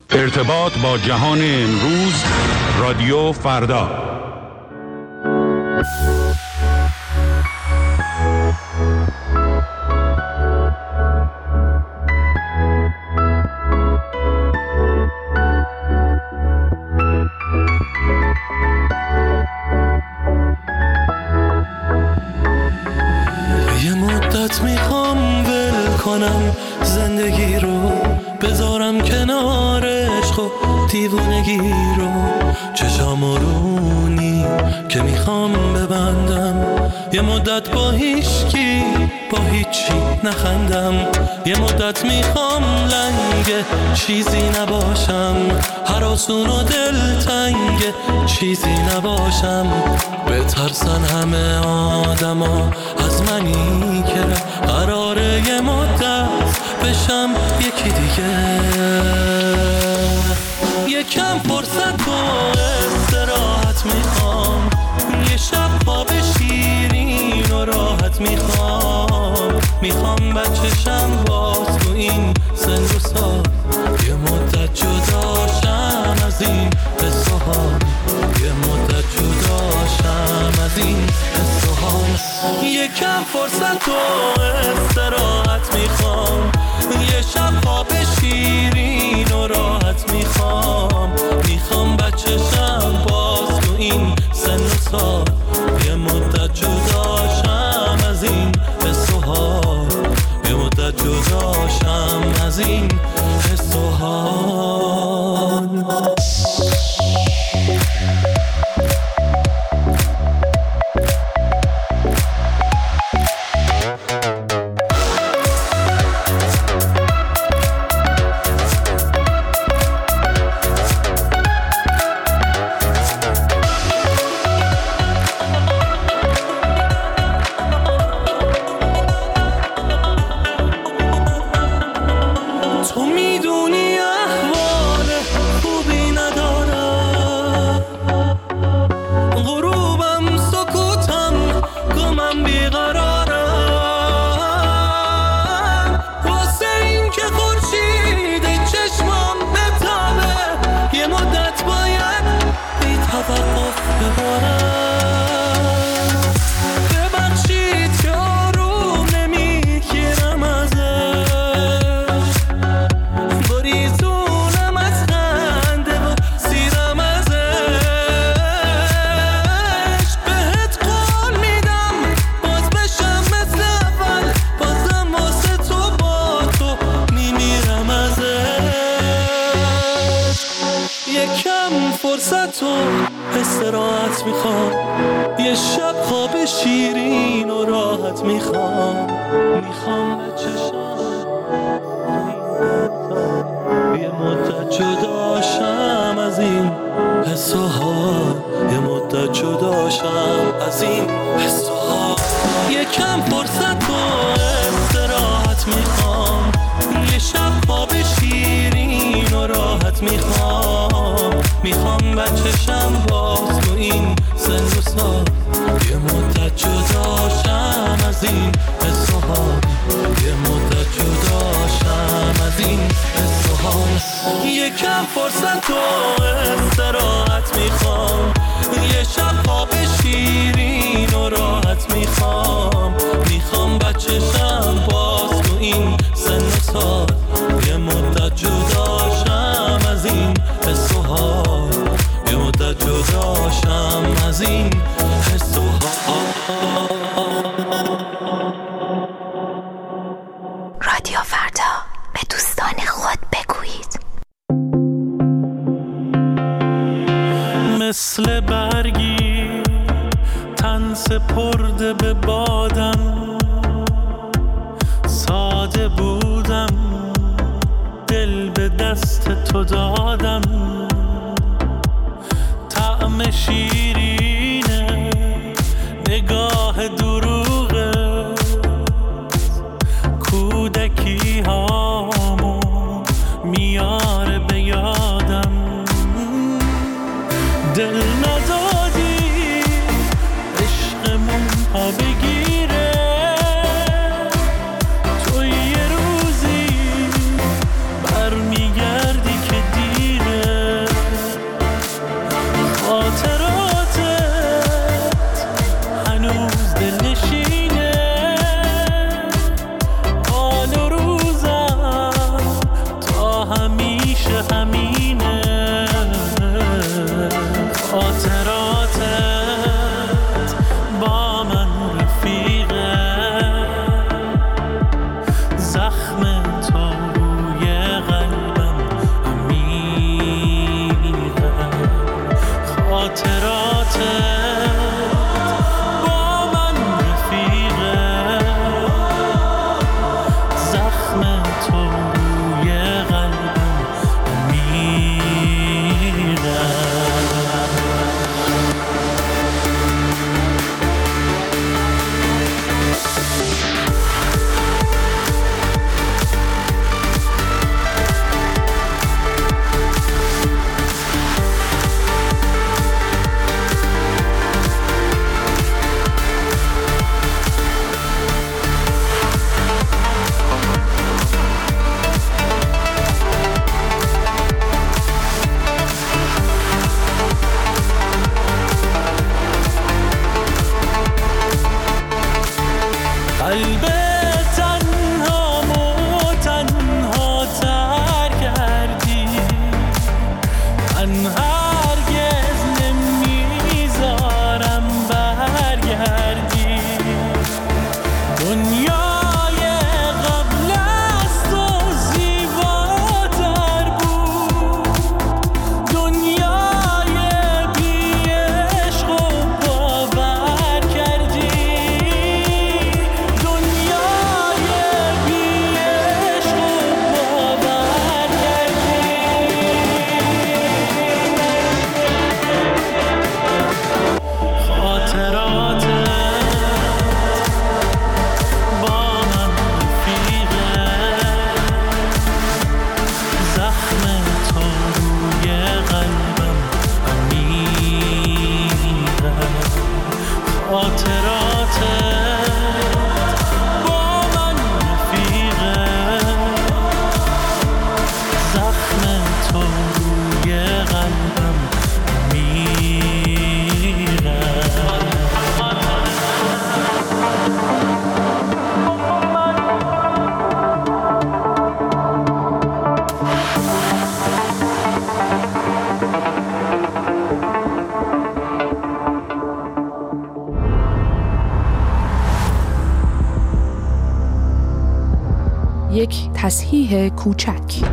ارتباط با جهان امروز، رادیو فردا. یه مدت میخوام ول کنم زندگی رو، بذارم کنار عشق و دیوونگی رو، چشام رونی که میخوام ببندم، یه مدت با هیچکی با هیچی نخندم، یه مدت میخوام لنگ چیزی نباشم، هراسون و دلتنگ چیزی نباشم، بترسن همه آدما از منی که قراره یه مدت بشم یکی دیگه. یکم فرصت و استراحت میخوام، یه شب خواب شیرین و راحت میخوام بچه‌شم باز تو این سن و سال، یه مدت جداشم از این حس و حال، یه مدت جداشم از این حس و حال. یکم فرصت و استراحت میخوام، یه شب خواب شیرین و راحت میخوام بچه‌شم باز تو این سن و سال، یه مدت جداشم از این حس و حال، یه مدت جداشم از این حس و حال. فرصت و استراحت میخوام، یه شب خواب شیرین و راحت میخوام بچه‌شم یه مدت جداشم از این حس و حال، یه مدت جداشم از این حس و حال. یکم فرصت و استراحت میخوام، یه شب خواب شیرین و راحت میخوام بچه‌شم باز تو این سن و سال، یه مدت جداشم از این حس و حال، یه مدت جداشم از این حس و حال. یکم فرصت و استراحت میخوام، یه شب خواب شیرین و راحت میخوام بچه‌شم باز تو این سن و سال، یه مدت جداشم از این حس و حال، یه مدت جداشم از این حس و حال. رادیو فردا، به دوستان خود بگویید. مثل برگی تن سپرده به بادم، ساده بودم دل به دست تو دادم، طعم شیرینه نگاه دروغه، کودکی هامو میاره به یادم، دل ندادی عشقمون پا بگیره، تو یه روزی برمیگردی که تصحیح کوچک.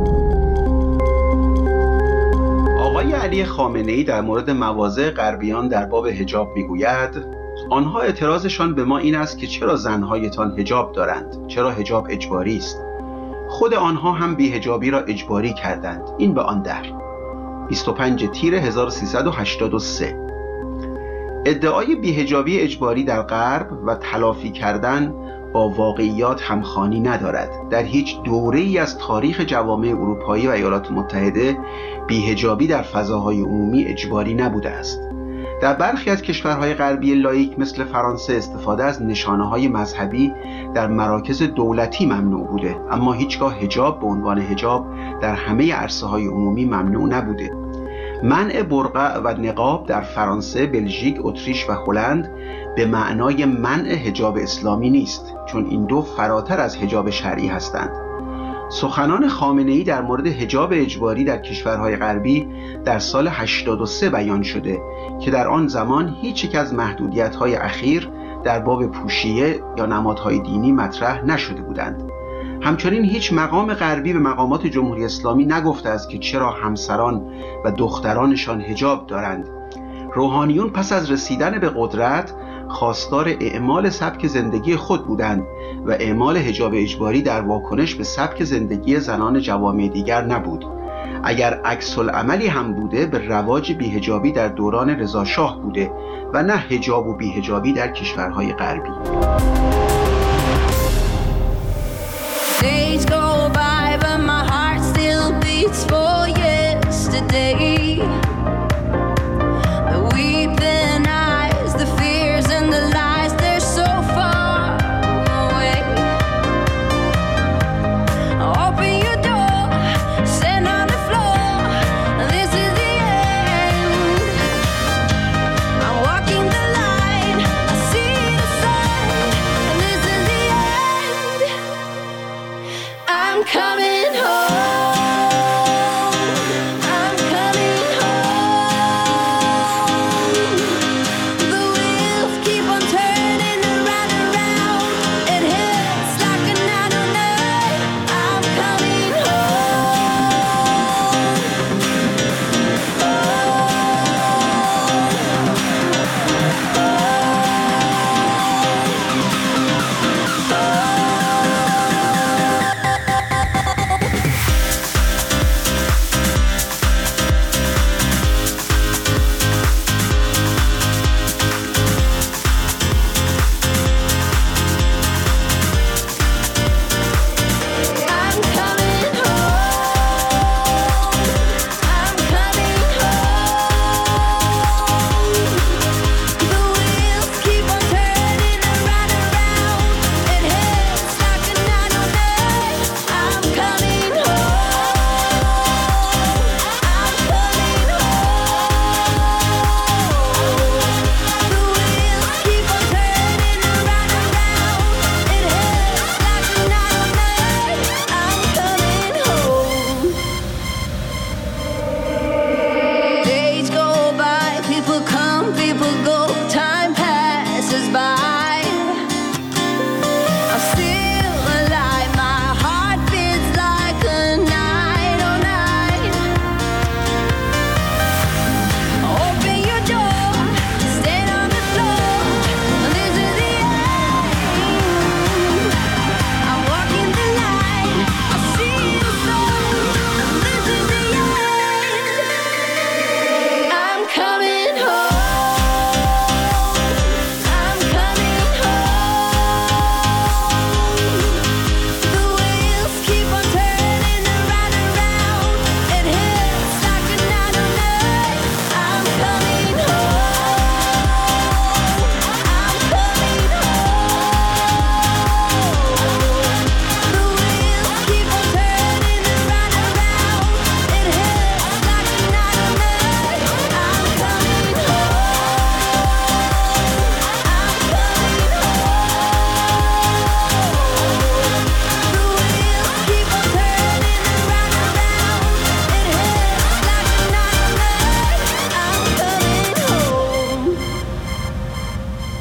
آقای علی خامنه‌ای در مورد مواضع غربیان در باب حجاب میگوید: آنها اعتراضشان به ما این است که چرا زنهایتان حجاب دارند؟ چرا حجاب اجباری است؟ خود آنها هم بی‌حجابی را اجباری کردند. این به آن در 25 تیر 1383. ادعای بی‌حجابی اجباری در غرب و تلافی کردن با واقعیات همخوانی ندارد. در هیچ دوره‌ای از تاریخ جوامع اروپایی و ایالات متحده بی‌حجابی در فضاهای عمومی اجباری نبوده است. در برخی از کشورهای غربی لاییک مثل فرانسه استفاده از نشانه‌های مذهبی در مراکز دولتی ممنوع بوده، اما هیچگاه حجاب به عنوان حجاب در همه عرصه‌های عمومی ممنوع نبوده. منع برقع و نقاب در فرانسه، بلژیک، اتریش و هلند به معنای منع حجاب اسلامی نیست، چون این دو فراتر از حجاب شرعی هستند. سخنان خامنه‌ای در مورد حجاب اجباری در کشورهای غربی در سال 83 بیان شده که در آن زمان هیچ یک از محدودیت‌های اخیر در باب پوشیه یا نمادهای دینی مطرح نشده بودند. همچنین هیچ مقام غربی به مقامات جمهوری اسلامی نگفته است که چرا همسران و دخترانشان حجاب دارند. روحانیون پس از رسیدن به قدرت خواستار اعمال سبک زندگی خود بودند و اعمال حجاب اجباری در واکنش به سبک زندگی زنان جوامع دیگر نبود. اگر عکس العملی هم بوده، به رواج بی‌حجابی در دوران رضا شاه بوده و نه حجاب و بی‌حجابی در کشورهای غربی. Days go by but my heart still beats for yesterday. The weeping eyes, the fears and the lies, they're so far away. Open your door, stand on the floor, this is the end. I'm walking the line, I see the sign, and this is the end. I'm coming home, I'm coming home. The wheels keep on turning around and around. It hits like a 909. I'm coming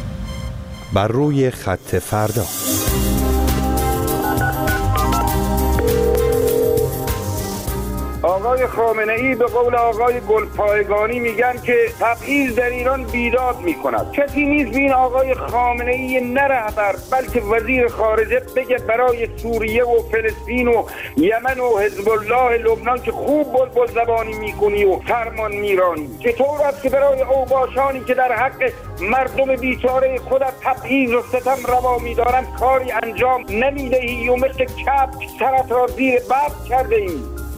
بر روی خط فردا. آقای خامنه‌ای به قول آقای گلپایگانی میگن که تبعیض در ایران بیداد میکند. کسی نیست به این آقای خامنه‌ای نه رهبر بلکه وزیر خارجه بگه برای سوریه و فلسطین و یمن و حزب الله لبنان که خوب بلبل زبانی میکنی و فرمان میرانی. چطور است که برای اوباشانی که در حق مردم بیچاره خودت تبعیض و ستم روا میدارند کاری انجام نمیدهی و مثل کبک سرت را زیر ببر کرده ای؟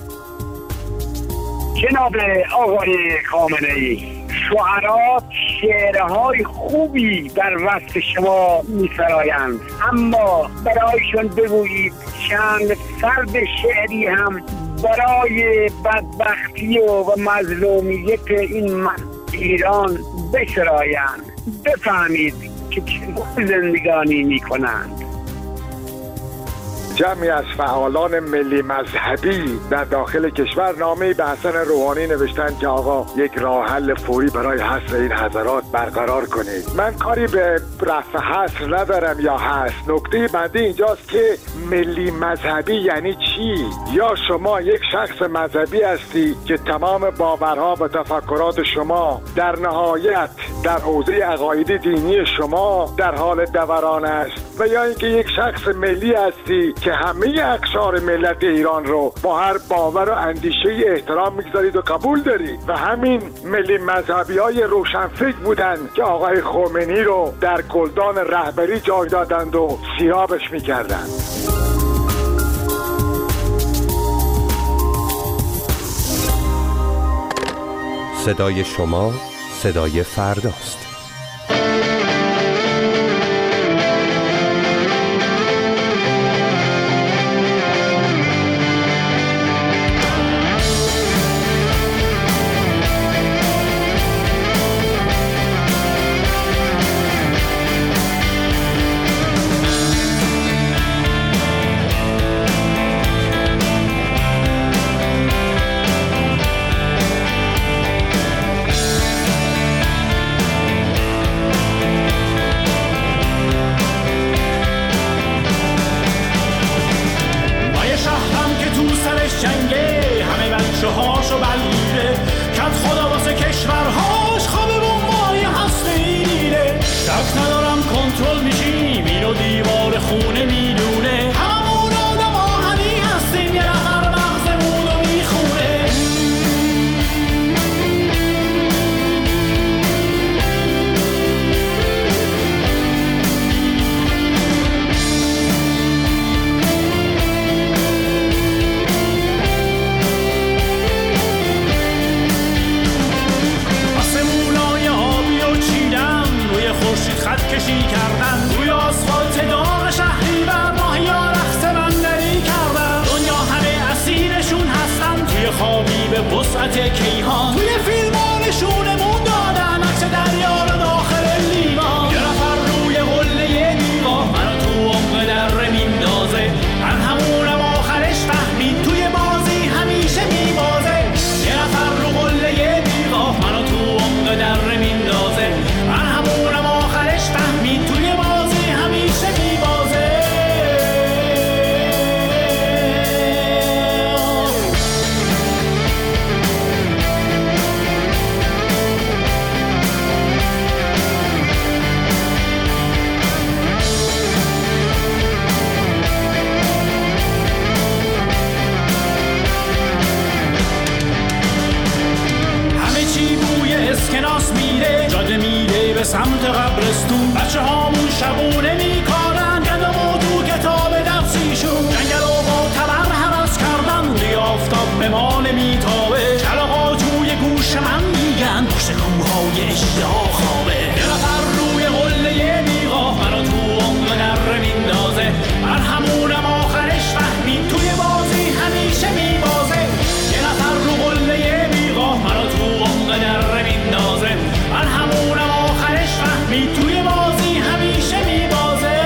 جناب آقای خامنه‌ای، شعرا شعرهای خوبی در وصف شما می‌سرایند، اما برایشان بگویید چند فرد شعری هم برای بدبختی و مظلومیت این ایران بسرایند. بفهمید که چه زندگانی می‌کنند. جمعی از فعالان ملی مذهبی در داخل کشور نامه‌ای به حسن روحانی نوشتن که آقا یک راه حل فوری برای حصر این حضرات برقرار کنید. من کاری به رفع حصر ندارم یا حصر. نکته بنده اینجاست که ملی مذهبی یعنی چی؟ یا شما یک شخص مذهبی هستی که تمام باورها و تفکرات شما در نهایت در حوزه عقایدی دینی شما در حال دوران است، و یا اینکه یک شخص ملی هستی که همه اقشار ملت ایران رو با هر باور و اندیشه احترام میگذارید و قبول دارید. و همین ملی مذهبی های روشنفکر بودن که آقای خمینی رو در گلدان رهبری جای دادند و سیرابش میکردند. صدای شما صدای فرداست. سمت قبرستون بچه هامون شبونه میکارن گندم و تو کتاب درسیشون جنگل و با تبر حرس کردن دیگه آفتاب به ما نمیتابه کلاغا توی گوش من میگن پشت کوههای اشتها خوابه یه نفر روی قله میقا منو تو عمق در میندازه من همونم آخرش فهمید توی بازی همیشه میبازه یه نفر رو قله میقا منو تو عمق در میندازه من همونم آخرش فهمید توی بازی همیشه میبازه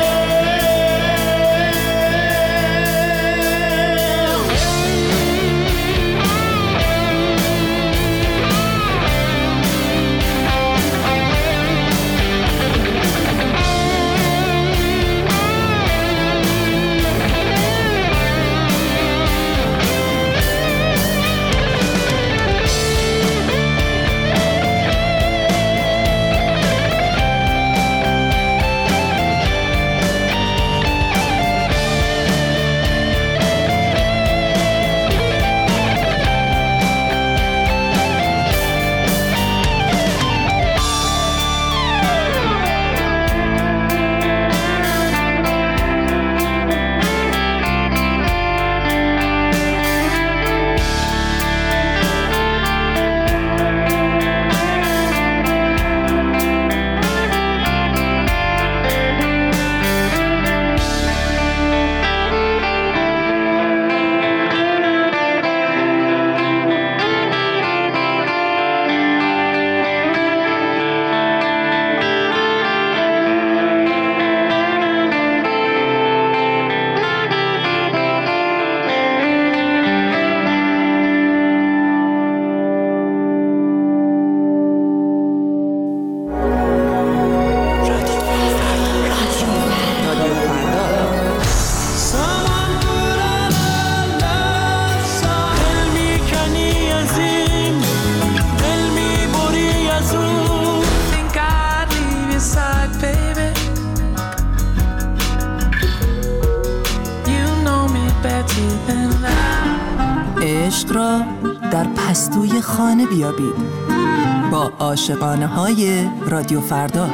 عشق را در پستوی خانه بیابید با عاشقانه های رادیو فردا.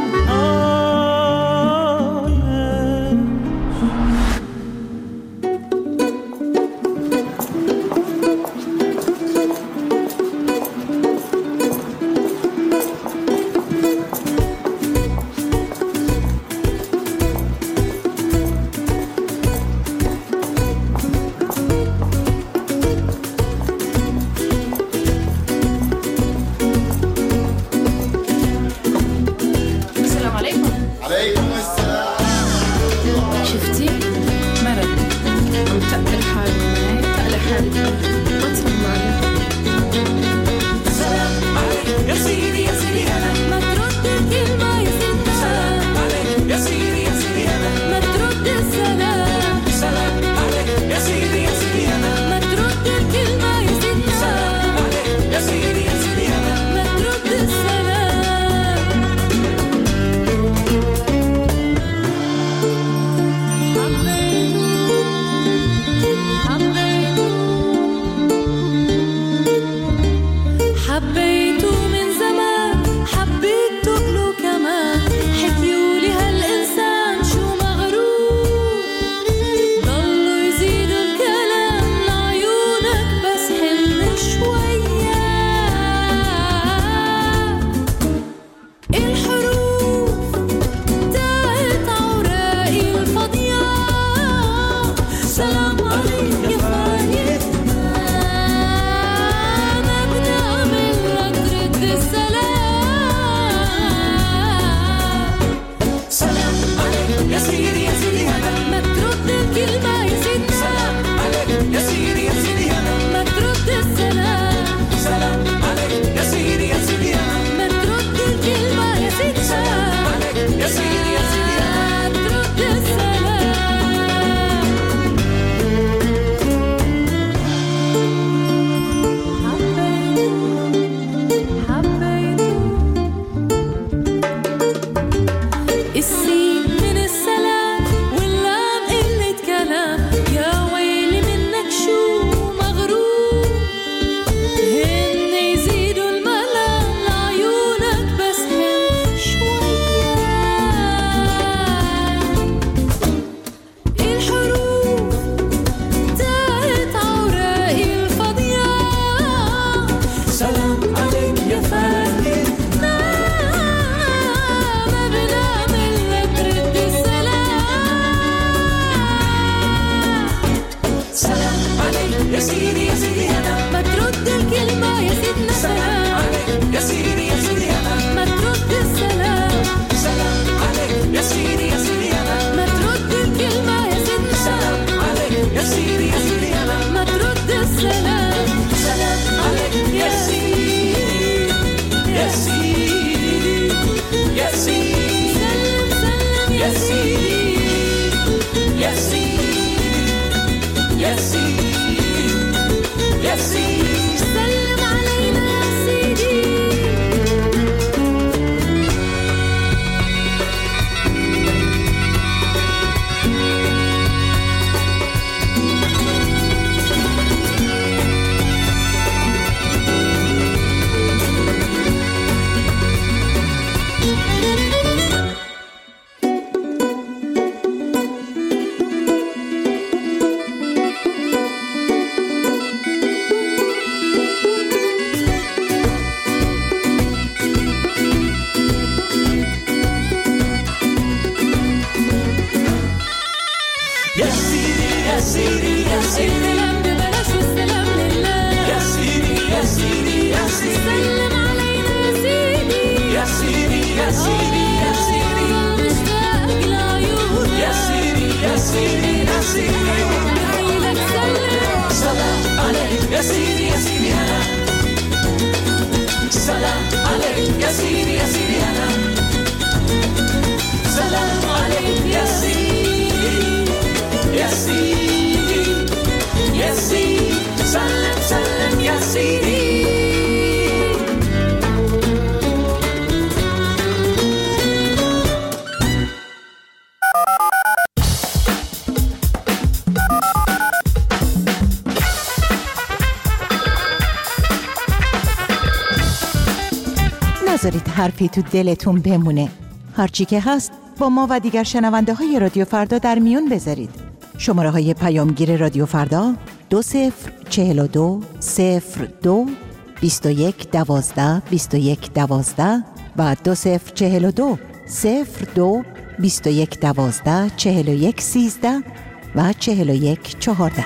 نذارید حرفی تو دلتون بمونه. هرچی که هست با ما و دیگر شنونده های رادیو فردا در میون بذارید. شماره های پیامگیر رادیو فردا 2042 02 21 12 21 12 و 2042 02 21 12 41 13 و 41 14.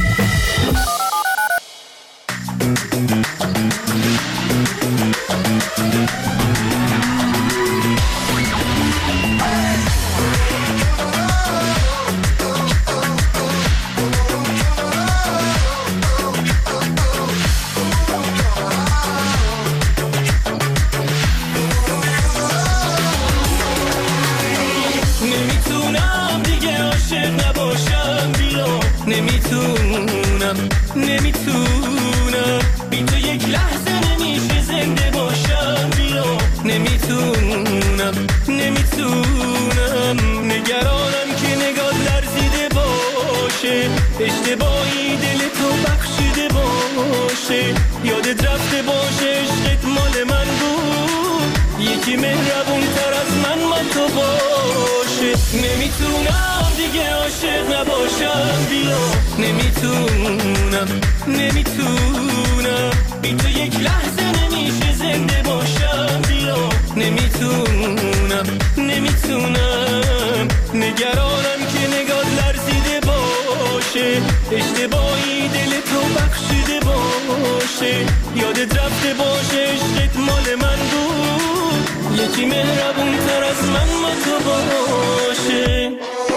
نمیتونم بی تو یک لحظه نمیشه زنده باشم بیا نمیتونم نگرانم که نگاه لرزیده باشه اشتباهی دل تو بخشیده باشه یادت رفته باشه عشقت مال من بود یکی مهربون تر از من تو باشه نمیتونم دیگه عاشق نباشم بیا نمیتونم بی تو یک لحظه نمیشه زنده باشم بیا نمیتونم نگرانم که نگاه لرزیده باشه اشتباهی دل تو بخشیده باشه یادت رفته باشه عشقت مال من بود یکی مهربون تر از من تو باشه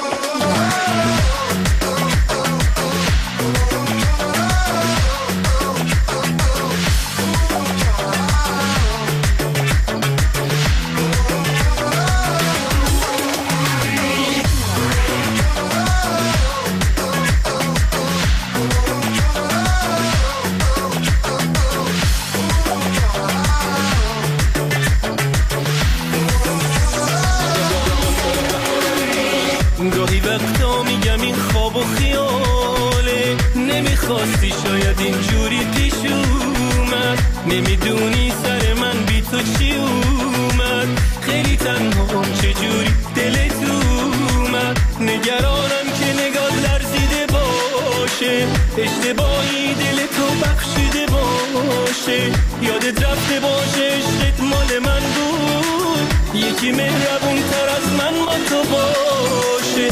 گاهی وقتا میگم این خواب و خیاله نمیخواستی شاید اینجوری پیش اومد نمیدونی سر من بی تو چی اومد خیلی تنها چجوری دلت اومد نگرانم که نگاه لرزیده باشه اشتباهی دل تو بخشیده باشه یادت رفته باشه عشقت مال من بود یکی مهربون تر از من تو باشه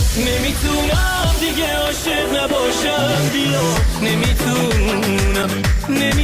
نمیتونم دیگه عاشق نباشم بیا نمیتونم